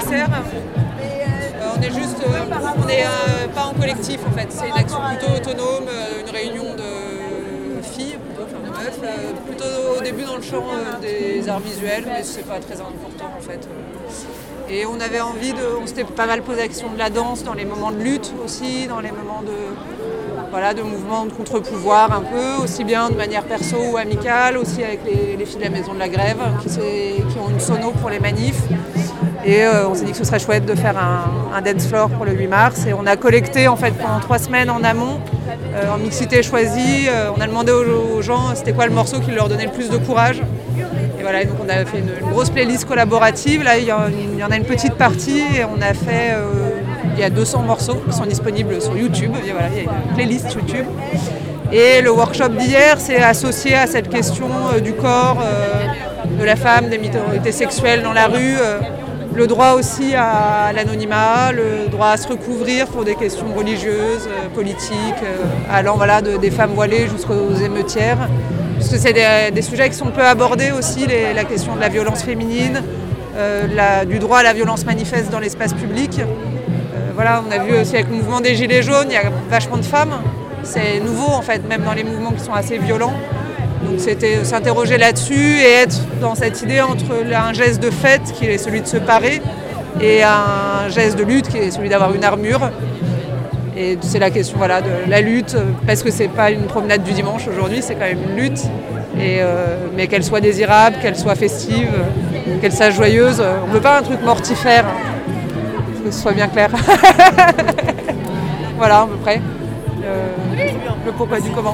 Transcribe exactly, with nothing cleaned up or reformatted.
commissaire. Euh, on est juste, euh, on n'est euh, pas en collectif en fait. C'est une action plutôt autonome, euh, une réunion de filles, plutôt, enfin de meufs, euh, plutôt au début dans le champ euh, des arts visuels, mais c'est pas très important en fait. Et on avait envie de, on s'était pas mal posé la question de la danse dans les moments de lutte aussi, dans les moments de, voilà, de mouvements de contre-pouvoir un peu, aussi bien de manière perso ou amicale, aussi avec les, les filles de la Maison de la Grève qui, qui ont une sono pour les manifs. Et euh, on s'est dit que ce serait chouette de faire un, un dance floor pour le huit mars. Et on a collecté en fait pendant trois semaines en amont, euh, en mixité choisie. Euh, on a demandé aux, aux gens c'était quoi le morceau qui leur donnait le plus de courage. Et voilà, et donc on a fait une, une grosse playlist collaborative. Là, il y, en, il y en a une petite partie et on a fait, euh, il y a deux cents morceaux qui sont disponibles sur YouTube. Et voilà, il y a une playlist YouTube. Et le workshop d'hier s'est associé à cette question euh, du corps, euh, de la femme, des minorités sexuelles dans la rue, euh, le droit aussi à l'anonymat, le droit à se recouvrir pour des questions religieuses, euh, politiques, euh, allant voilà, de, des femmes voilées jusqu'aux émeutières. Parce que c'est des, des sujets qui sont peu abordés aussi, les, la question de la violence féminine, euh, la, du droit à la violence manifeste dans l'espace public. Euh, voilà, on a vu aussi avec le mouvement des Gilets jaunes, il y a vachement de femmes. C'est nouveau en fait, même dans les mouvements qui sont assez violents. Donc c'était s'interroger là-dessus et être dans cette idée entre un geste de fête qui est celui de se parer et un geste de lutte qui est celui d'avoir une armure. Et c'est la question voilà, de la lutte, parce que c'est pas une promenade du dimanche aujourd'hui, c'est quand même une lutte. Et, euh, mais qu'elle soit désirable, qu'elle soit festive, qu'elle soit joyeuse. On ne veut pas un truc mortifère, que ce soit bien clair. Voilà à peu près. Euh, le pourquoi du comment.